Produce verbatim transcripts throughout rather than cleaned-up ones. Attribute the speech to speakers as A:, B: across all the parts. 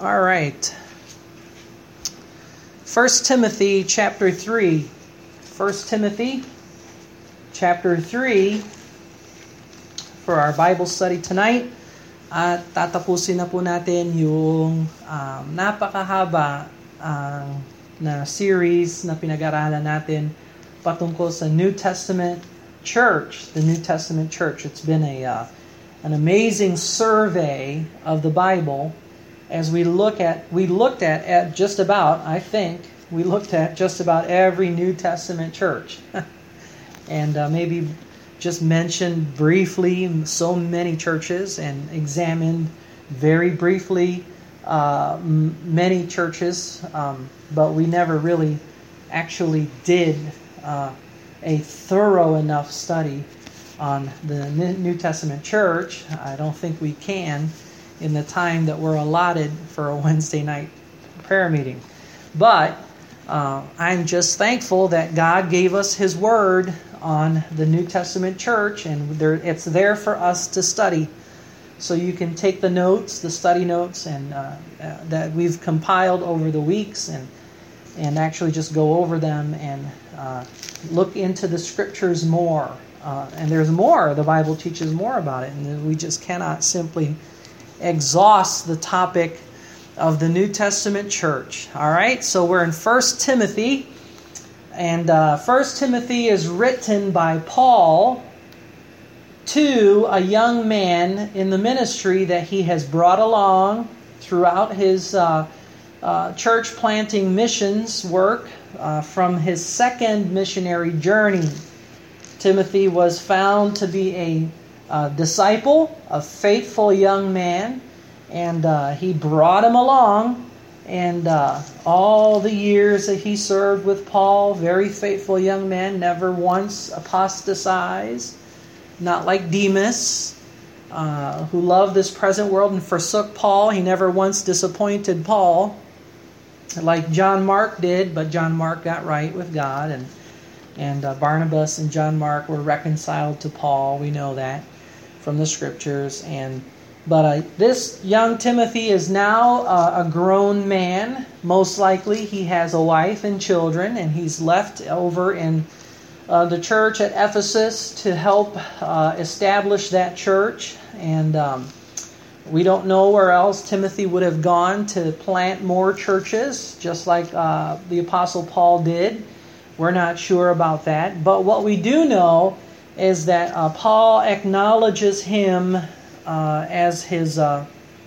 A: All right. First Timothy chapter three. First Timothy chapter three for our Bible study tonight. At tatapusin na po natin yung um, napakahaba uh, na series na pinag-aralan natin patungkol sa New Testament Church, the New Testament Church. It's been a uh, an amazing survey of the Bible as we look at we looked at at just about I think we looked at just about every New Testament church, and uh, maybe just mentioned briefly so many churches and examined very briefly uh, m- many churches, um, but we never really actually did uh, a thorough enough study on the New Testament church. I don't think we can in the time that we're allotted for a Wednesday night prayer meeting. But uh, I'm just thankful that God gave us His Word on the New Testament church, and there, it's there for us to study. So you can take the notes, the study notes, and uh, uh, that we've compiled over the weeks, and and actually just go over them and uh, look into the Scriptures more. Uh, and there's more. The Bible teaches more about it, and we just cannot simply exhaust the topic of the New Testament church. All right, so we're in First Timothy, and uh, First Timothy is written by Paul to a young man in the ministry that he has brought along throughout his uh, uh, church planting missions work uh, from his second missionary journey. Timothy was found to be a uh, disciple, a faithful young man, and uh, he brought him along. And uh, all the years that he served with Paul, very faithful young man, never once apostatized, not like Demas, uh, who loved this present world and forsook Paul. He never once disappointed Paul, like John Mark did, but John Mark got right with God, and and uh, Barnabas and John Mark were reconciled to Paul. We know that from the Scriptures. And but uh, this young Timothy is now uh, a grown man. Most likely he has a wife and children, and he's left over in uh, the church at Ephesus to help uh, establish that church. And um, we don't know where else Timothy would have gone to plant more churches, just like uh, the Apostle Paul did. We're not sure about that. But what we do know is that uh, Paul acknowledges him uh, as his uh,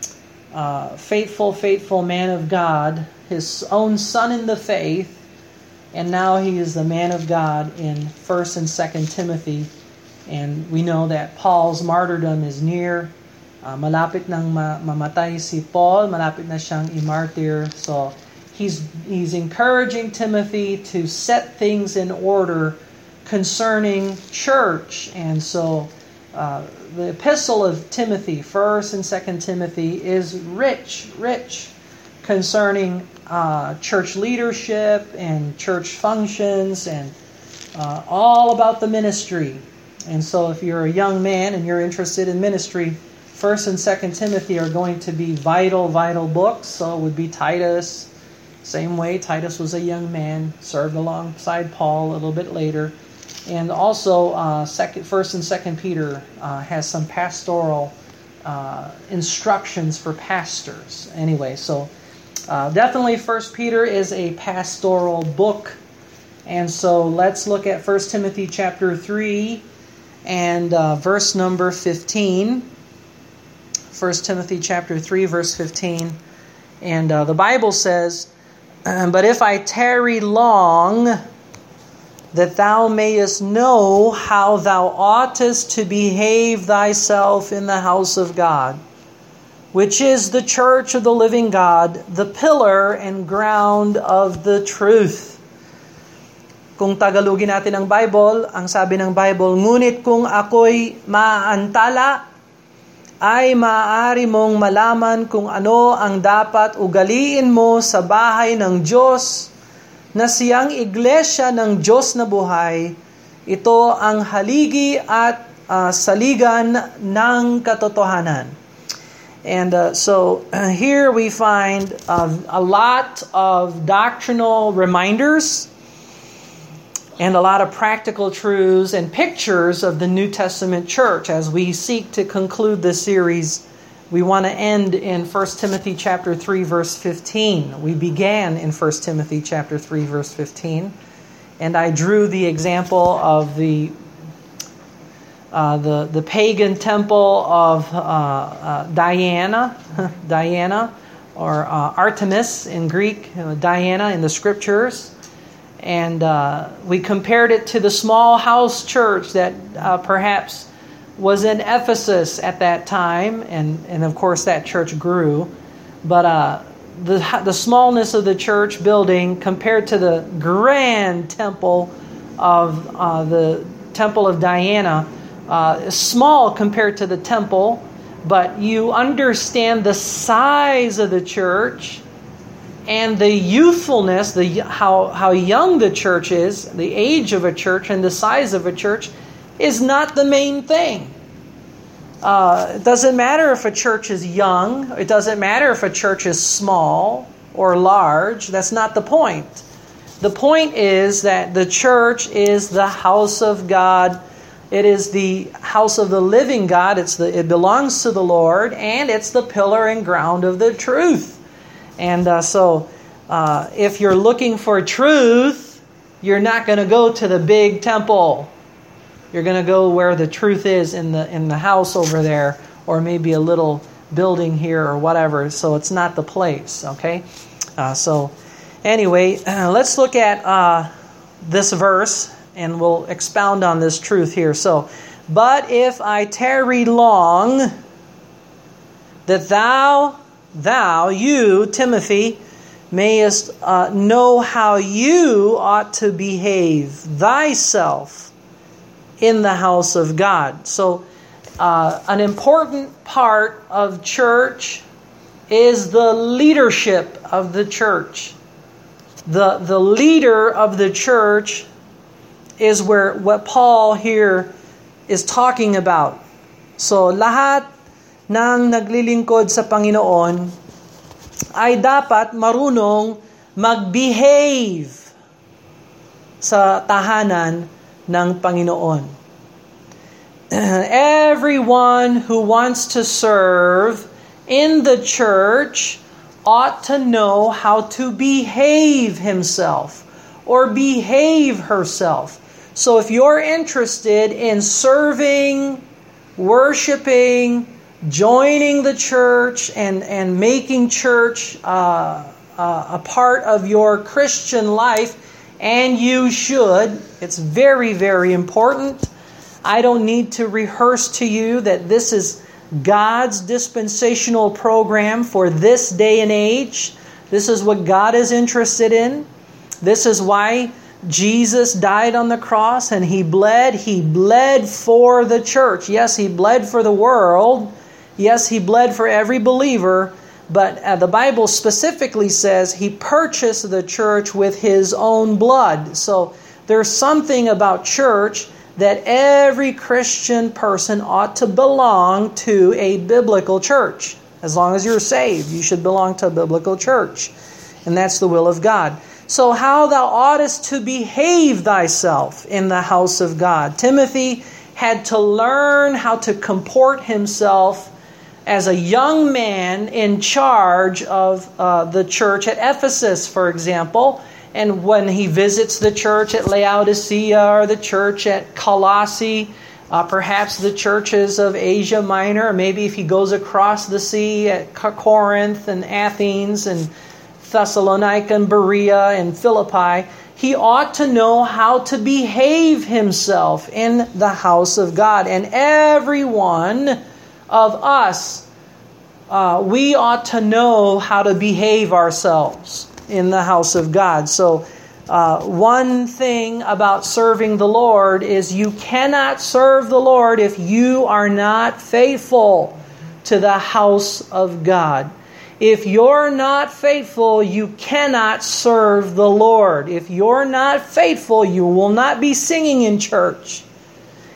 A: uh, faithful, faithful man of God, his own son in the faith, and now he is the man of God in First and Second Timothy. And we know that Paul's martyrdom is near. Uh, malapit nang ma- mamatay si Paul, malapit na siyang i-martyr. So he's he's encouraging Timothy to set things in order concerning church. And so uh, the epistle of Timothy, First and Second Timothy, is rich, rich concerning uh, church leadership and church functions and uh, all about the ministry. And so if you're a young man and you're interested in ministry, First and Second Timothy are going to be vital, vital books. So it would be Titus. Same way, Titus was a young man, served alongside Paul a little bit later. And also, uh, second, First and Second Peter uh, has some pastoral uh, instructions for pastors. Anyway, so uh, definitely First Peter is a pastoral book. And so let's look at First Timothy chapter three and uh, verse number fifteen. First Timothy chapter three, verse fifteen. And uh, the Bible says, "But if I tarry long, that thou mayest know how thou oughtest to behave thyself in the house of God, which is the church of the living God, the pillar and ground of the truth." Kung Tagalogin natin ang Bible, ang sabi ng Bible, "Ngunit kung ako'y maaantala, ay maaari mong malaman kung ano ang dapat ugaliin mo sa bahay ng Diyos, na siyang iglesia ng Diyos na buhay. Ito ang haligi at uh, saligan ng katotohanan." And uh, so uh, here we find uh, a lot of doctrinal reminders and a lot of practical truths and pictures of the New Testament church. As we seek to conclude this series, we want to end in First Timothy chapter three, verse fifteen. We began in First Timothy chapter three, verse fifteen. And I drew the example of the uh, the the pagan temple of uh, uh, Diana, Diana, or uh, Artemis in Greek, uh, Diana in the scriptures, and uh, we compared it to the small house church that uh, perhaps was in Ephesus at that time, and and of course that church grew, but uh, the the smallness of the church building compared to the grand temple of uh, the temple of Diana, uh, is small compared to the temple, but you understand the size of the church and the youthfulness, the how how young the church is, the age of a church and the size of a church is not the main thing. Uh, it doesn't matter if a church is young. It doesn't matter if a church is small or large. That's not the point. The point is that the church is the house of God. It is the house of the living God. It's the it belongs to the Lord, and it's the pillar and ground of the truth. And uh, so, uh, if you're looking for truth, you're not going to go to the big temple. You're going to go where the truth is in the in the house over there, or maybe a little building here or whatever. So it's not the place, okay? Uh, so anyway, uh, let's look at uh, this verse, and we'll expound on this truth here. So, but if I tarry long, that thou, thou, you, Timothy, mayest uh, know how you ought to behave thyself in the house of God. So uh, an important part of church is the leadership of the church. The, the leader of the church is where what Paul here is talking about. So lahat ng naglilingkod sa Panginoon ay dapat marunong mag-behave sa tahanan ng Panginoon. Everyone who wants to serve in the church ought to know how to behave himself or behave herself. So if you're interested in serving, worshiping, joining the church, and, and making church uh, uh, a part of your Christian life, and you should. It's very, very important. I don't need to rehearse to you that this is God's dispensational program for this day and age. This is what God is interested in. This is why Jesus died on the cross and He bled. He bled for the church. Yes, He bled for the world. Yes, He bled for every believer. But uh, the Bible specifically says He purchased the church with His own blood. So there's something about church that every Christian person ought to belong to a biblical church. As long as you're saved, you should belong to a biblical church. And that's the will of God. So how thou oughtest to behave thyself in the house of God. Timothy had to learn how to comport himself as a young man in charge of uh, the church at Ephesus, for example. And when he visits the church at Laodicea or the church at Colossae, uh, perhaps the churches of Asia Minor, or maybe if he goes across the sea at Corinth and Athens and Thessalonica and Berea and Philippi, he ought to know how to behave himself in the house of God. And everyone of us, uh, we ought to know how to behave ourselves in the house of God. So uh, one thing about serving the Lord is you cannot serve the Lord if you are not faithful to the house of God. If you're not faithful, you cannot serve the Lord. If you're not faithful, you will not be singing in church.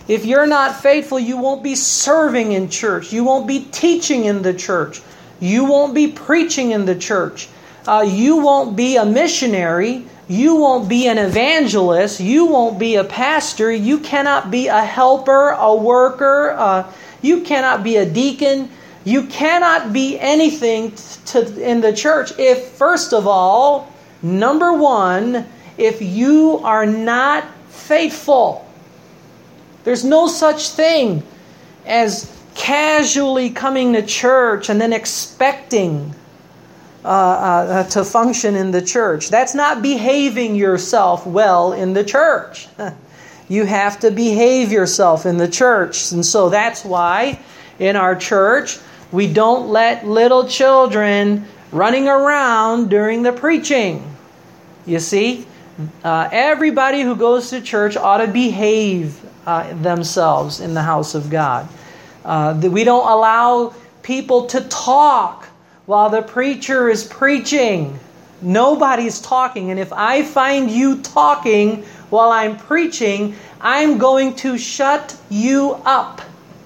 A: If you're not faithful, you won't be serving in church. You won't be teaching in the church. You won't be preaching in the church. Uh, you won't be a missionary. You won't be an evangelist. You won't be a pastor. You cannot be a helper, a worker. Uh, you cannot be a deacon. You cannot be anything to, in the church if, first of all, number one, if you are not faithful. There's no such thing as casually coming to church and then expecting uh, uh, to function in the church. That's not behaving yourself well in the church. You have to behave yourself in the church. And so that's why in our church, we don't let little children running around during the preaching. You see, uh, everybody who goes to church ought to behave uh, themselves in the house of God. Uh, we don't allow people to talk while the preacher is preaching. Nobody's talking. And if I find you talking while I'm preaching, I'm going to shut you up.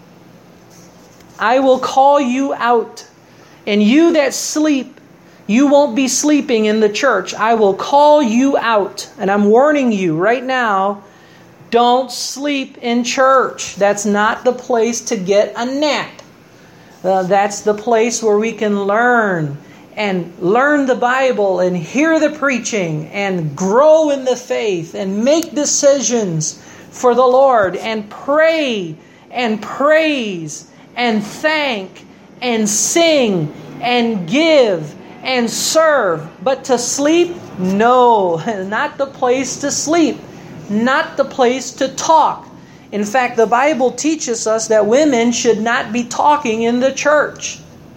A: I will call you out. And you that sleep, you won't be sleeping in the church. I will call you out. And I'm warning you right now, don't sleep in church. That's not the place to get a nap. Uh, that's the place where we can learn and learn the Bible and hear the preaching and grow in the faith and make decisions for the Lord and pray and praise and thank and sing and give and serve. But to sleep? No, not the place to sleep. Not the place to talk. In fact, the Bible teaches us that women should not be talking in the church.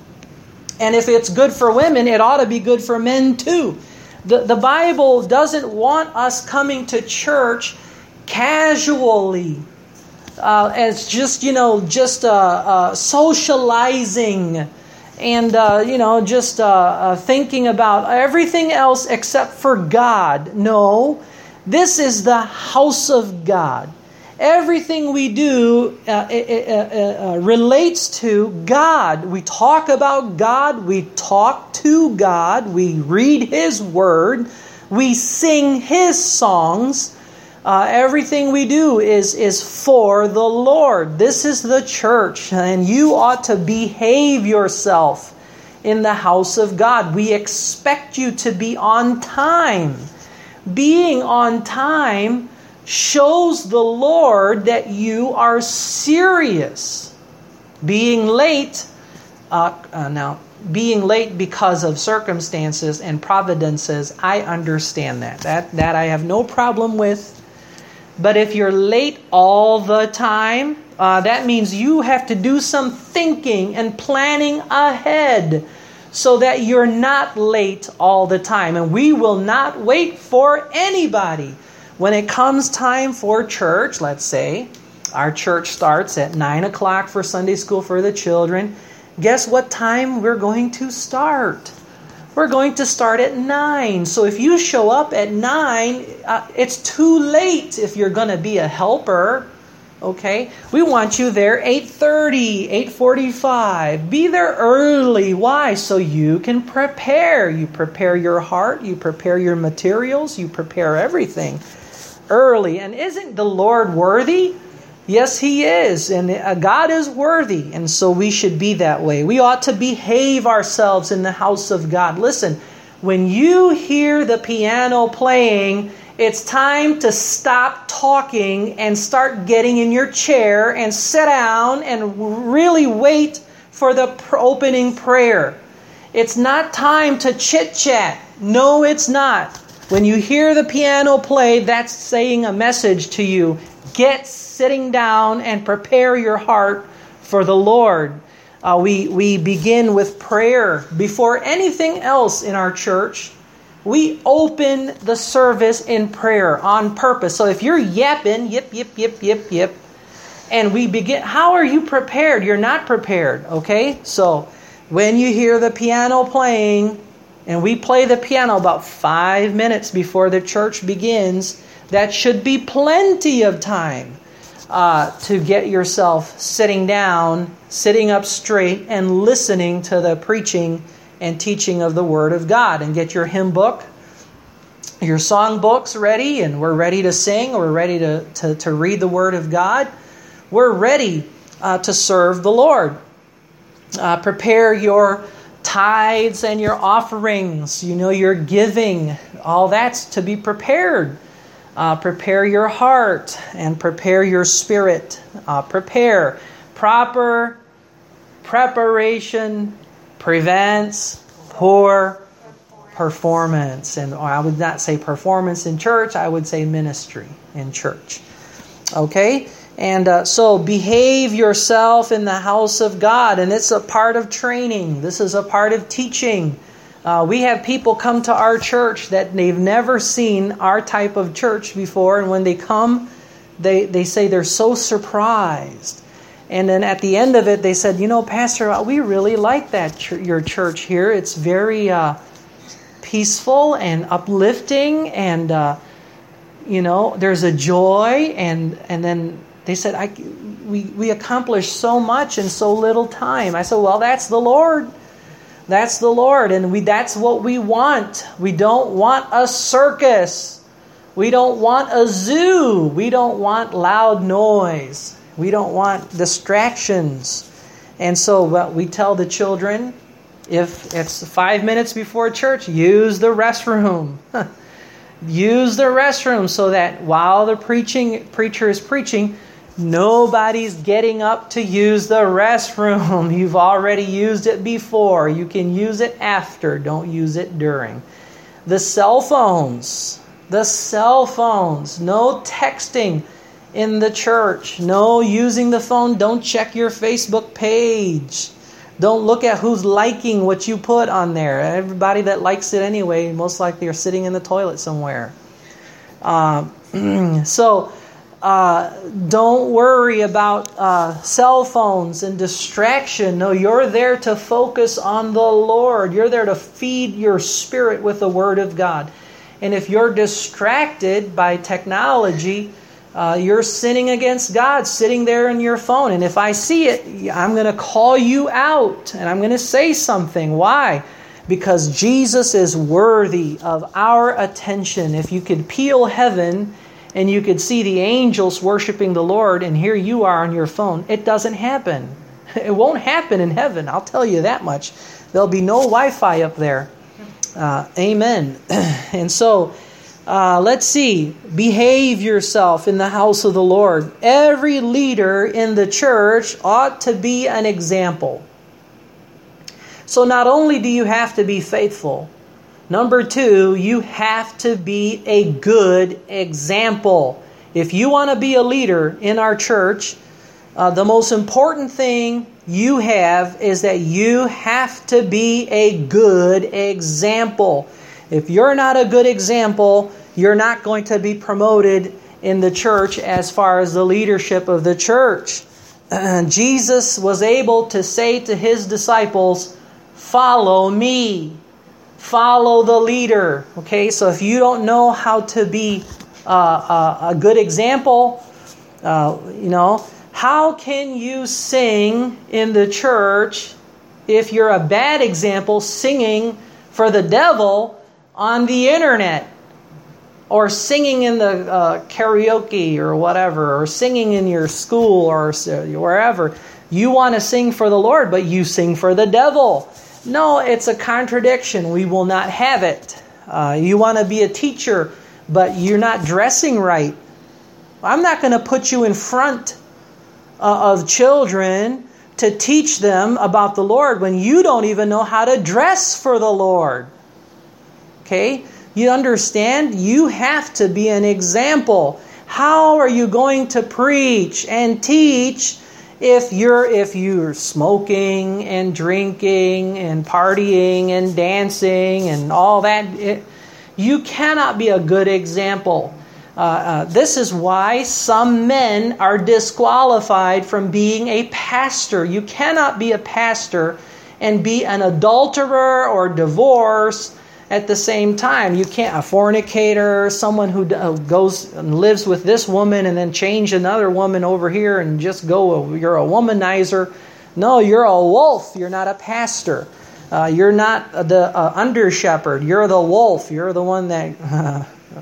A: And if it's good for women, it ought to be good for men too. The, the Bible doesn't want us coming to church casually, uh, as just, you know, just uh, uh, socializing and, uh, you know, just uh, uh, thinking about everything else except for God. No, this is the house of God. Everything we do uh, uh, uh, uh, relates to God. We talk about God. We talk to God. We read His Word. We sing His songs. Uh, everything we do is, is for the Lord. This is the church, and you ought to behave yourself in the house of God. We expect you to be on time. Being on time shows the Lord that you are serious. Being late, uh, uh, now, being late because of circumstances and providences, I understand that. That that I have no problem with. But if you're late all the time, uh, that means you have to do some thinking and planning ahead so that you're not late all the time. And we will not wait for anybody. When it comes time for church, let's say, our church starts at nine o'clock for Sunday school for the children. Guess what time we're going to start? We're going to start at nine. So if you show up at nine, uh, it's too late if you're going to be a helper. Okay? We want you there eight thirty, eight forty-five. Be there early. Why? So you can prepare. You prepare your heart. You prepare your materials. You prepare everything early. And isn't the Lord worthy? Yes, He is. And God is worthy. And so we should be that way. We ought to behave ourselves in the house of God. Listen, when you hear the piano playing, it's time to stop talking and start getting in your chair and sit down and really wait for the opening prayer. It's not time to chit-chat. No, it's not. When you hear the piano play, that's saying a message to you. Get sitting down and prepare your heart for the Lord. Uh, we, we begin with prayer. Before anything else in our church, we open the service in prayer on purpose. So if you're yapping, yip, yip, yip, yip, yip, and we begin, how are you prepared? You're not prepared, okay? So when you hear the piano playing, and we play the piano about five minutes before the church begins, that should be plenty of time uh, to get yourself sitting down, sitting up straight, and listening to the preaching and teaching of the Word of God. And get your hymn book, your song books ready, and we're ready to sing. We're ready to, to, to read the Word of God. We're ready uh, to serve the Lord. Uh, prepare your tithes and your offerings, you know, your giving. All that's to be prepared. Uh, prepare your heart and prepare your spirit. Uh, prepare. Proper preparation prevents poor performance. And or I would not say performance in church, I would say ministry in church. Okay? And uh, so behave yourself in the house of God. And it's a part of training. This is a part of teaching. Uh, we have people come to our church that they've never seen our type of church before. And when they come, they, they say they're so surprised. And then at the end of it, they said, you know, Pastor, we really like that ch- your church here. It's very uh, peaceful and uplifting. And, uh, you know, there's a joy. And, and then they said, I, we, we accomplished so much in so little time. I said, well, that's the Lord. That's the Lord, and we that's what we want. We don't want a circus. We don't want a zoo. We don't want loud noise. We don't want distractions. And so what we tell the children, if it's five minutes before church, use the restroom. Use the restroom so that while the preaching preacher is preaching, nobody's getting up to use the restroom. You've already used it before. You can use it after. Don't use it during. The cell phones. The cell phones. No texting in the church. No using the phone. Don't check your Facebook page. Don't look at who's liking what you put on there. Everybody that likes it anyway, most likely are sitting in the toilet somewhere. Uh, so... Uh, don't worry about uh, cell phones and distraction. No, you're there to focus on the Lord. You're there to feed your spirit with the Word of God. And if you're distracted by technology, uh, you're sinning against God, sitting there in your phone. And if I see it, I'm going to call you out and I'm going to say something. Why? Because Jesus is worthy of our attention. If you could peel heaven and you could see the angels worshiping the Lord, and here you are on your phone, it doesn't happen. It won't happen in heaven, I'll tell you that much. There'll be no Wi-Fi up there. Uh, amen. And so, uh, let's see. Behave yourself in the house of the Lord. Every leader in the church ought to be an example. So not only do you have to be faithful, number two, you have to be a good example. If you want to be a leader in our church, uh, the most important thing you have is that you have to be a good example. If you're not a good example, you're not going to be promoted in the church as far as the leadership of the church. Uh, Jesus was able to say to his disciples, "Follow me." Follow the leader. Okay, so if you don't know how to be uh, a, a good example, uh, you know, how can you sing in the church if you're a bad example singing for the devil on the internet? Or singing in the uh, karaoke or whatever, or singing in your school or wherever. You want to sing for the Lord, but you sing for the devil. No, it's a contradiction. We will not have it. Uh, you want to be a teacher, but you're not dressing right. I'm not going to put you in front uh, of children to teach them about the Lord when you don't even know how to dress for the Lord. Okay? You understand? You have to be an example. How are you going to preach and teach If you're if you're smoking and drinking and partying and dancing and all that? It, you cannot be a good example. Uh, uh, this is why some men are disqualified from being a pastor. You cannot be a pastor and be an adulterer or divorced at the same time. You can't, a fornicator, someone who goes and lives with this woman and then change another woman over here and just go, you're a womanizer. No, you're a wolf. You're not a pastor. Uh, you're not the uh, under shepherd. You're the wolf. You're the one that uh,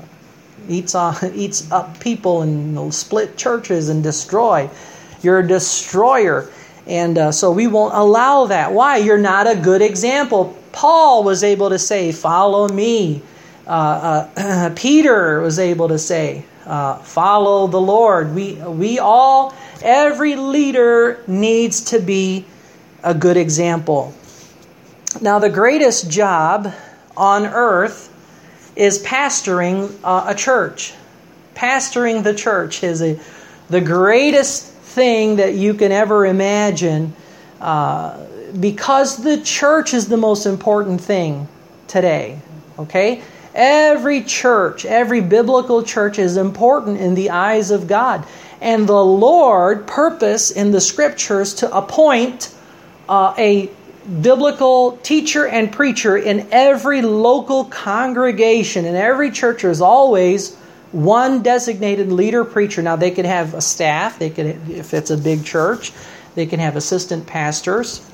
A: eats uh, eats up people and will split churches and destroy. You're a destroyer. And uh, so we won't allow that. Why? You're not a good example. Paul was able to say, follow me. Uh, uh, Peter was able to say, uh, follow the Lord. We, we all, every leader needs to be a good example. Now, the greatest job on earth is pastoring uh, a church. Pastoring the church is a, the greatest thing that you can ever imagine, uh, because the church is the most important thing today. Okay? Every church, every biblical church is important in the eyes of God. And the Lord purposed in the scriptures to appoint uh, a biblical teacher and preacher in every local congregation. In every church, there's always one designated leader preacher. Now, they could have a staff. They could, if it's a big church, they can have assistant pastors.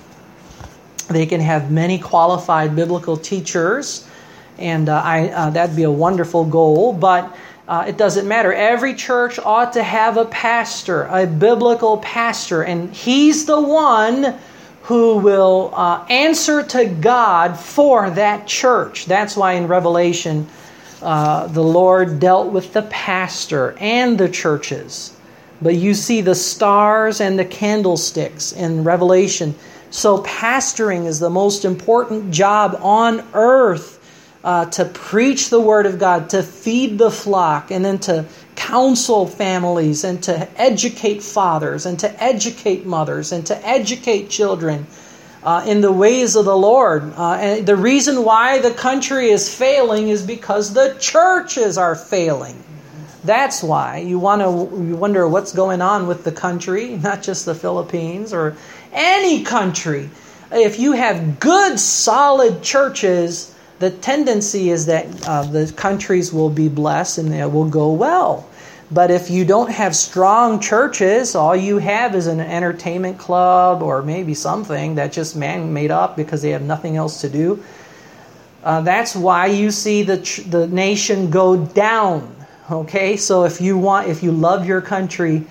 A: They can have many qualified biblical teachers, and uh, I uh, that'd be a wonderful goal. But uh, it doesn't matter. Every church ought to have a pastor, a biblical pastor, and he's the one who will uh, answer to God for that church. That's why in Revelation, uh, the Lord dealt with the pastor and the churches. But you see the stars and the candlesticks in Revelation. So pastoring is the most important job on earth, uh, to preach the Word of God, to feed the flock, and then to counsel families, and to educate fathers, and to educate mothers, and to educate children uh, in the ways of the Lord. Uh, and the reason why the country is failing is because the churches are failing. That's why you want to you wonder what's going on with the country, not just the Philippines or any country. If you have good, solid churches, the tendency is that uh, the countries will be blessed and it will go well. But if you don't have strong churches, all you have is an entertainment club or maybe something that just man made up because they have nothing else to do. Uh, that's why you see the the nation go down. Okay, so if you want, if you love your country,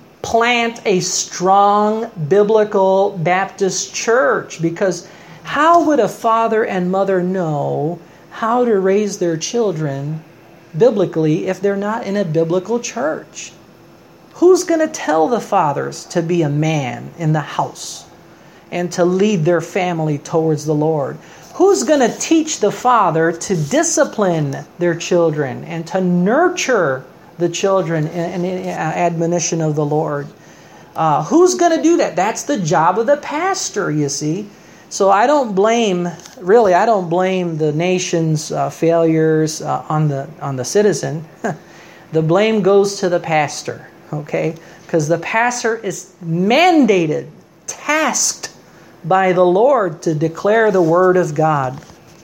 A: plant a strong biblical Baptist church, because how would a father and mother know how to raise their children biblically if they're not in a biblical church? Who's going to tell the fathers to be a man in the house and to lead their family towards the Lord? Who's going to teach the father to discipline their children and to nurture the children in, in, in admonition of the Lord? Uh, who's going to do that? That's the job of the pastor, you see. So I don't blame, really, I don't blame the nation's uh, failures uh, on the on the citizen. The blame goes to the pastor, okay? Because the pastor is mandated, tasked by the Lord to declare the Word of God.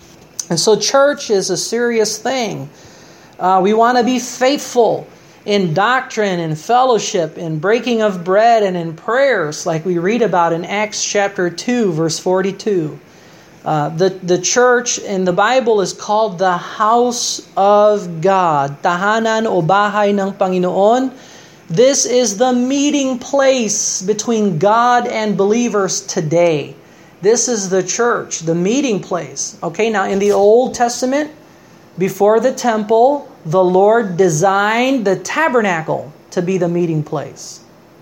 A: And so church is a serious thing. Uh, we want to be faithful in doctrine and fellowship, in breaking of bread and in prayers, like we read about in Acts chapter two, verse forty-two. Uh, the, the church in the Bible is called the house of God. Tahanan o bahay ng Panginoon. This is the meeting place between God and believers today. This is the church, the meeting place. Okay, now in the Old Testament, before the temple, the Lord designed the tabernacle to be the meeting place.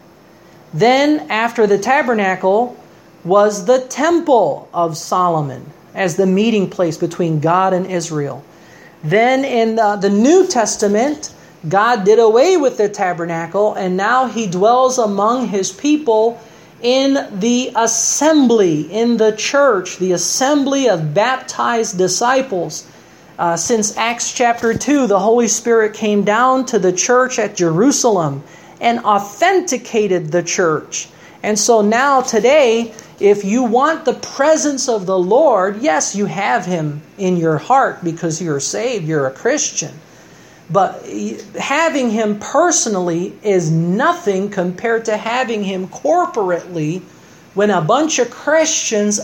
A: Then, after the tabernacle, was the temple of Solomon as the meeting place between God and Israel. Then in the, the New Testament, God did away with the tabernacle, and now He dwells among His people in the assembly, in the church, the assembly of baptized disciples. Uh, since Acts chapter two, the Holy Spirit came down to the church at Jerusalem and authenticated the church. And so now today, if you want the presence of the Lord, yes, you have Him in your heart because you're saved, you're a Christian. But having Him personally is nothing compared to having Him corporately when a bunch of Christians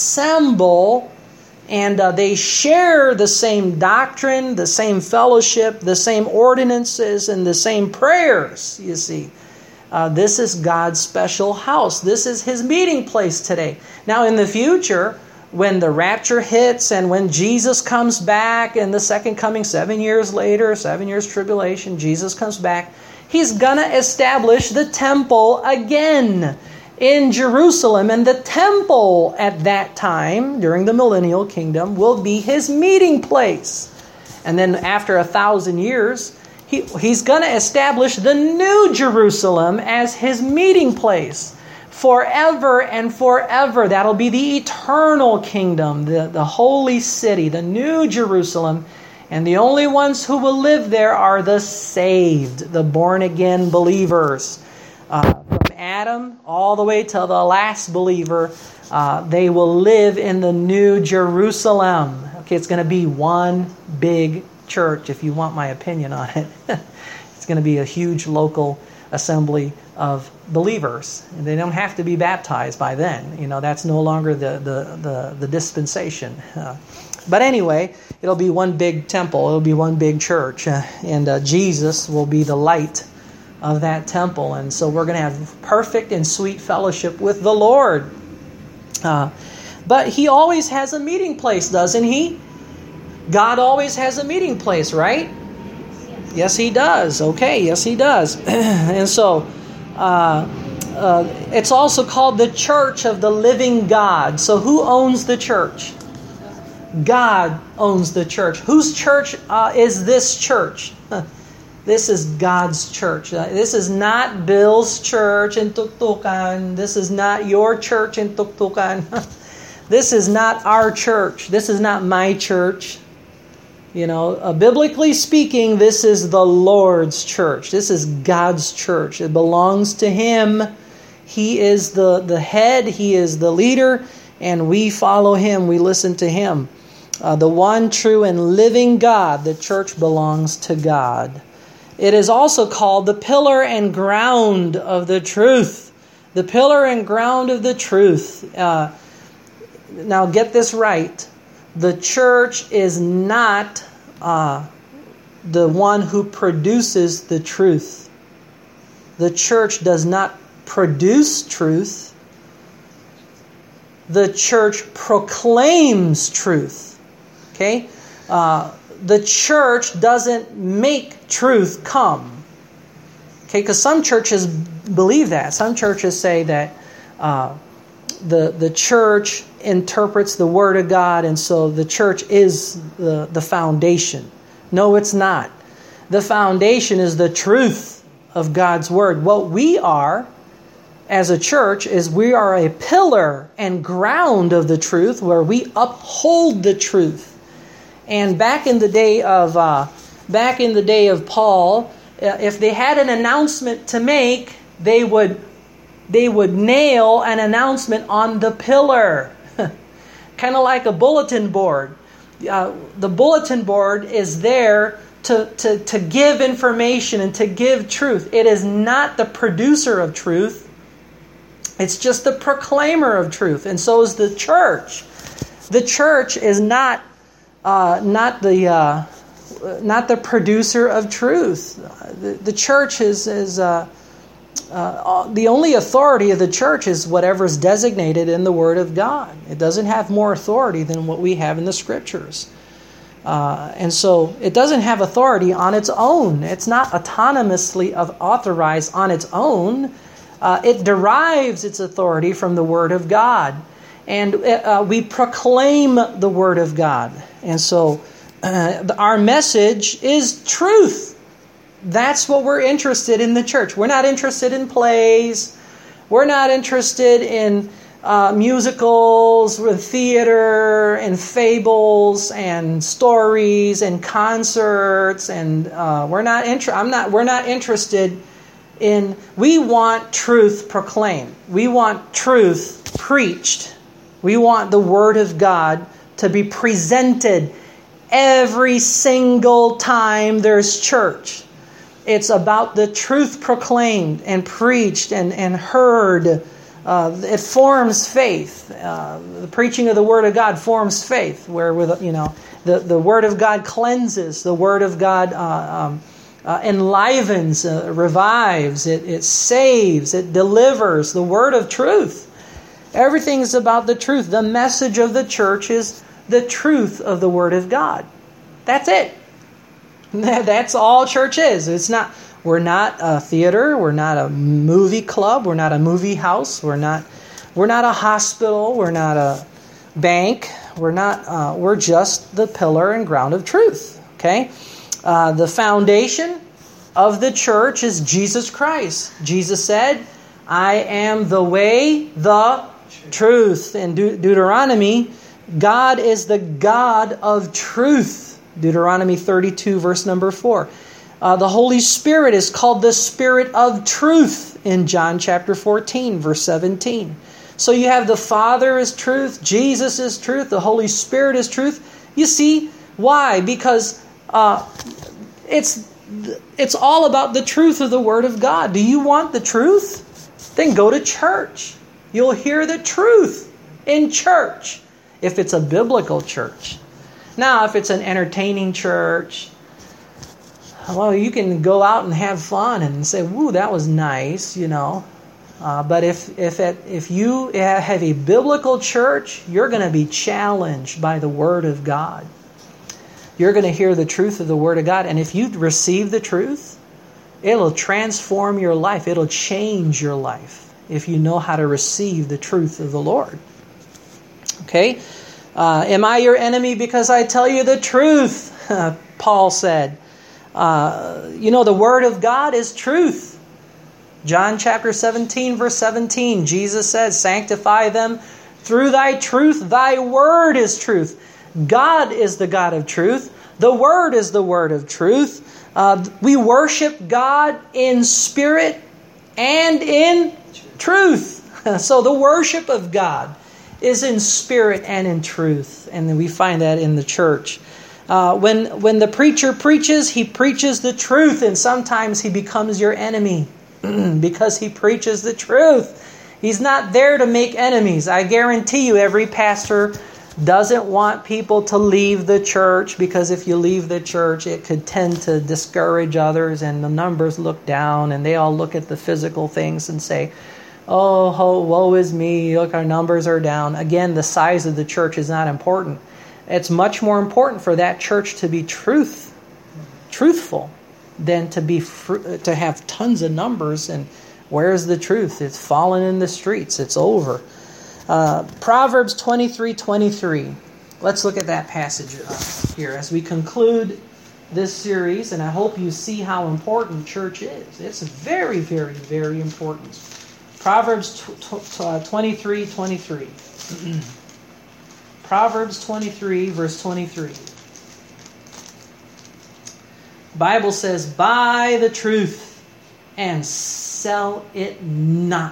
A: assemble and uh, they share the same doctrine, the same fellowship, the same ordinances, and the same prayers, you see. Uh, this is God's special house. This is His meeting place today. Now in the future, when the rapture hits and when Jesus comes back in the second coming, seven years later, seven years tribulation, Jesus comes back, He's going to establish the temple again in Jerusalem. And the temple at that time, during the millennial kingdom, will be His meeting place. And then after a thousand years, He, he's going to establish the new Jerusalem as His meeting place forever and forever. That'll be the eternal kingdom, the, the holy city, the new Jerusalem. And the only ones who will live there are the saved, the born-again believers. Uh, from Adam all the way to the last believer, uh, they will live in the new Jerusalem. Okay, it's going to be one big church, if you want my opinion on it. It's going to be a huge local assembly of believers. And they don't have to be baptized by then. You know, that's no longer the, the, the, the dispensation. Uh, but anyway, it'll be one big temple. It'll be one big church. Uh, and uh, Jesus will be the light of that temple. And so we're going to have perfect and sweet fellowship with the Lord. Uh, but He always has a meeting place, doesn't He? God always has a meeting place, right? Yes, He does. Okay, yes, He does. And so, uh, uh, it's also called the church of the living God. So who owns the church? God owns the church. Whose church uh, is this church? This is God's church. Uh, this is not Bill's church in Tuktukan. This is not your church in Tuktukan. This is not our church. This is not my church. You know, uh, biblically speaking, this is the Lord's church. This is God's church. It belongs to Him. He is the, the head. He is the leader. And we follow Him. We listen to Him. Uh, the one true and living God. The church belongs to God. It is also called the pillar and ground of the truth. The pillar and ground of the truth. Uh, now get this right. The church is not uh, the one who produces the truth. The church does not produce truth. The church proclaims truth. Okay? Uh, the church doesn't make truth come. Okay? Because some churches believe that. Some churches say that uh, the the church interprets the Word of God, and so the church is the, the foundation. No, it's not. The foundation is the truth of God's Word. What we are as a church is we are a pillar and ground of the truth where we uphold the truth. And back in the day of uh, back in the day of Paul, uh, if they had an announcement to make, they would they would nail an announcement on the pillar. Kind of like a bulletin board. Uh, the bulletin board is there to, to, to give information and to give truth. It is not the producer of truth. It's just the proclaimer of truth. And so is the church. The church is not uh, not the uh, not the producer of truth. The, the church is is. Uh, Uh, the only authority of the church is whatever's designated in the Word of God. It doesn't have more authority than what we have in the Scriptures. Uh, and so it doesn't have authority on its own. It's not autonomously authorized on its own. Uh, it derives its authority from the Word of God. And uh, we proclaim the Word of God. And so uh, our message is truth. That's what we're interested in the church. We're not interested in plays. We're not interested in uh, musicals with theater and fables and stories and concerts. And uh, we're not inter- I'm not. We're not interested in. We want truth proclaimed. We want truth preached. We want the Word of God to be presented every single time there's church. It's about the truth proclaimed and preached and, and heard. Uh, it forms faith. Uh, the preaching of the Word of God forms faith, where with you know the, the Word of God cleanses. The Word of God uh, um, uh, enlivens, uh, revives. It, it saves. It delivers. The Word of truth. Everything is about the truth. The message of the church is the truth of the Word of God. That's it. That's all church is. It's not. We're not a theater. We're not a movie club. We're not a movie house. We're not. We're not a hospital. We're not a bank. We're not. Uh, we're just the pillar and ground of truth. Okay. Uh, the foundation of the church is Jesus Christ. Jesus said, "I am the way, the truth." In De- Deuteronomy, God is the God of truth. Deuteronomy thirty-two, verse number four. Uh, the Holy Spirit is called the Spirit of truth in John chapter fourteen, verse seventeen. So you have the Father is truth, Jesus is truth, the Holy Spirit is truth. You see, why? Because uh, it's it's all about the truth of the Word of God. Do you want the truth? Then go to church. You'll hear the truth in church, if it's a biblical church. Now, if it's an entertaining church, well, you can go out and have fun and say, "Woo, that was nice," you know. Uh, but if if it, if you have a biblical church, you're going to be challenged by the Word of God. You're going to hear the truth of the Word of God, and if you receive the truth, it'll transform your life. It'll change your life if you know how to receive the truth of the Lord. Okay. Uh, am I your enemy because I tell you the truth? Paul said. Uh, you know, the Word of God is truth. John chapter seventeen, verse seventeen, Jesus says, "Sanctify them through thy truth. Thy word is truth." God is the God of truth. The Word is the Word of truth. Uh, we worship God in spirit and in truth. So the worship of God is in spirit and in truth. And then we find that in the church. Uh, when, when the preacher preaches, he preaches the truth. And sometimes he becomes your enemy because he preaches the truth. He's not there to make enemies. I guarantee you every pastor doesn't want people to leave the church, because if you leave the church, it could tend to discourage others and the numbers look down and they all look at the physical things and say, "Oh, oh, woe is me, look, our numbers are down." Again, the size of the church is not important. It's much more important for that church to be truth, truthful than to be fr- to have tons of numbers. And where's the truth? It's fallen in the streets. It's over. Uh, Proverbs twenty-three twenty-three. Let's look at that passage uh, here as we conclude this series, and I hope you see how important church is. It's very, very, very important. Proverbs twenty-three twenty-three. Proverbs twenty-three, verse twenty-three. The Bible says, "Buy the truth and sell it not."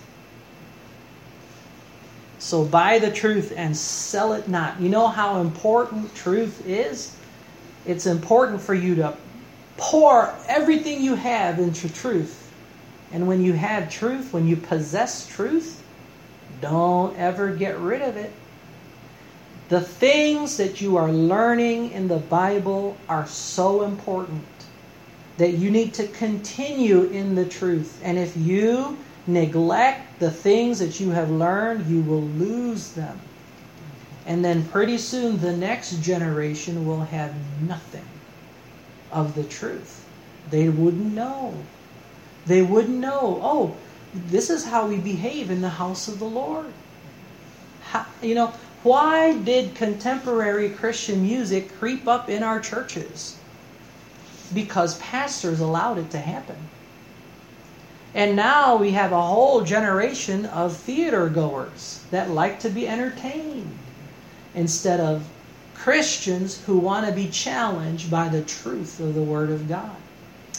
A: So buy the truth and sell it not. You know how important truth is? It's important for you to pour everything you have into truth. And when you have truth, when you possess truth, don't ever get rid of it. The things that you are learning in the Bible are so important that you need to continue in the truth. And if you neglect the things that you have learned, you will lose them. And then pretty soon the next generation will have nothing of the truth. They wouldn't know. They wouldn't know, oh, this is how we behave in the house of the Lord. How, you know, why did contemporary Christian music creep up in our churches? Because pastors allowed it to happen. And now we have a whole generation of theater goers that like to be entertained instead of Christians who want to be challenged by the truth of the Word of God.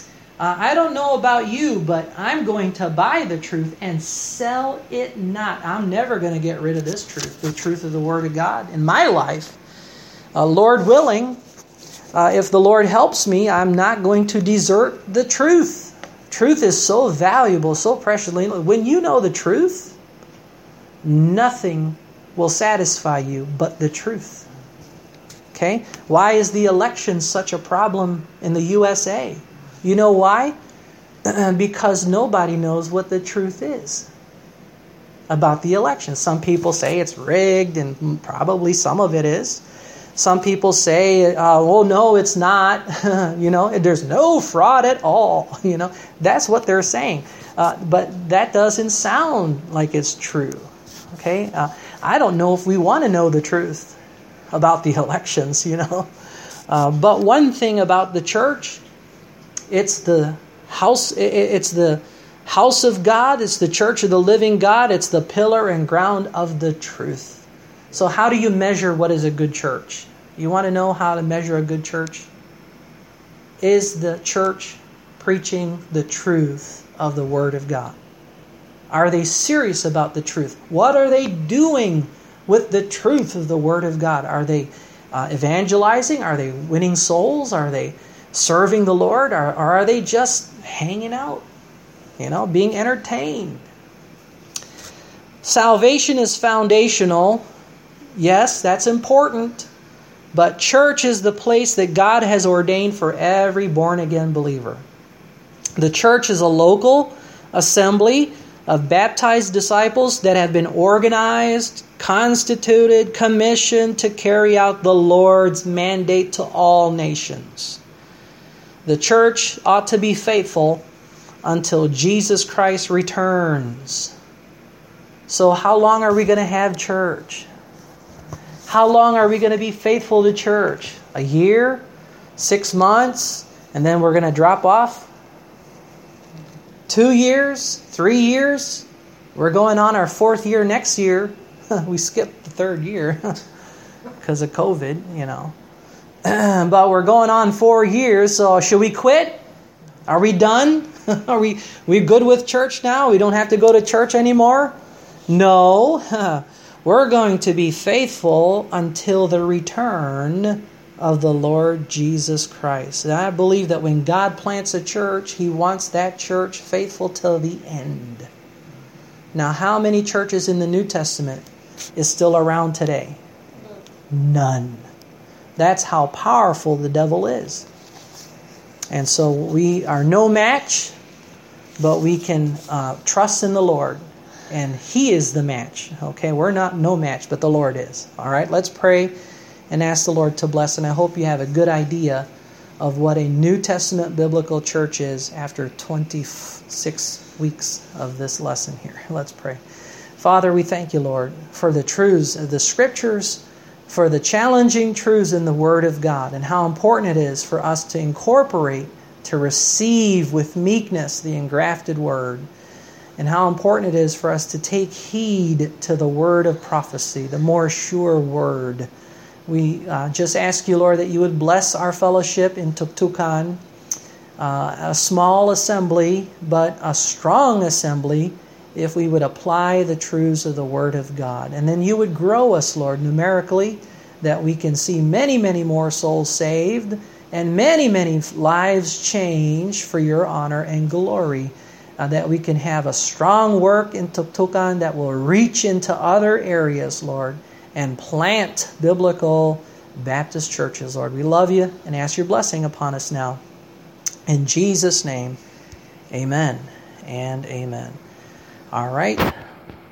A: Uh, I don't know about you, but I'm going to buy the truth and sell it not. I'm never going to get rid of this truth, the truth of the Word of God in my life. Uh, Lord willing, uh, if the Lord helps me, I'm not going to desert the truth. Truth is so valuable, so precious. When you know the truth, nothing will satisfy you but the truth. Okay? Why is the election such a problem in the U S A? You know why? Because nobody knows what the truth is about the election. Some people say it's rigged, and probably some of it is. Some people say, uh, "Oh no, it's not." You know, there's no fraud at all. You know, that's what they're saying. Uh, but that doesn't sound like it's true. Okay, uh, I don't know if we want to know the truth about the elections. You know, uh, but one thing about the church. It's the house. It's the house of God. It's the church of the living God. It's the pillar and ground of the truth. So how do you measure what is a good church? You want to know how to measure a good church? Is the church preaching the truth of the Word of God? Are they serious about the truth? What are they doing with the truth of the Word of God? Are they uh, evangelizing? Are they winning souls? Are they serving the Lord, or, or are they just hanging out, you know, being entertained? Salvation is foundational. Yes, that's important. But church is the place that God has ordained for every born-again believer. The church is a local assembly of baptized disciples that have been organized, constituted, commissioned to carry out the Lord's mandate to all nations. The church ought to be faithful until Jesus Christ returns. So how long are we going to have church? How long are we going to be faithful to church? A year? Six months? And then we're going to drop off? Two years? Three years? We're going on our fourth year next year. We skipped the third year because of COVID, you know. But we're going on four years, so should we quit? Are we done? Are we we good with church now? We don't have to go to church anymore? No. We're going to be faithful until the return of the Lord Jesus Christ. And I believe that when God plants a church, He wants that church faithful till the end. Now, how many churches in the New Testament is still around today? None. That's how powerful the devil is. And so we are no match, but we can uh, trust in the Lord. And He is the match. Okay, we're not no match, but the Lord is. All right, let's pray and ask the Lord to bless. And I hope you have a good idea of what a New Testament biblical church is after twenty-six weeks of this lesson here. Let's pray. Father, we thank you, Lord, for the truths of the Scriptures, for the challenging truths in the Word of God, and how important it is for us to incorporate, to receive with meekness the engrafted Word, and how important it is for us to take heed to the word of prophecy, the more sure word. We uh, just ask you, Lord, that you would bless our fellowship in Tuktukan, uh, a small assembly, but a strong assembly, if we would apply the truths of the Word of God. And then you would grow us, Lord, numerically, that we can see many, many more souls saved and many, many lives changed for your honor and glory. Uh, that we can have a strong work in Tuktukan that will reach into other areas, Lord, and plant biblical Baptist churches, Lord. We love you and ask your blessing upon us now. In Jesus' name, amen and amen. All right.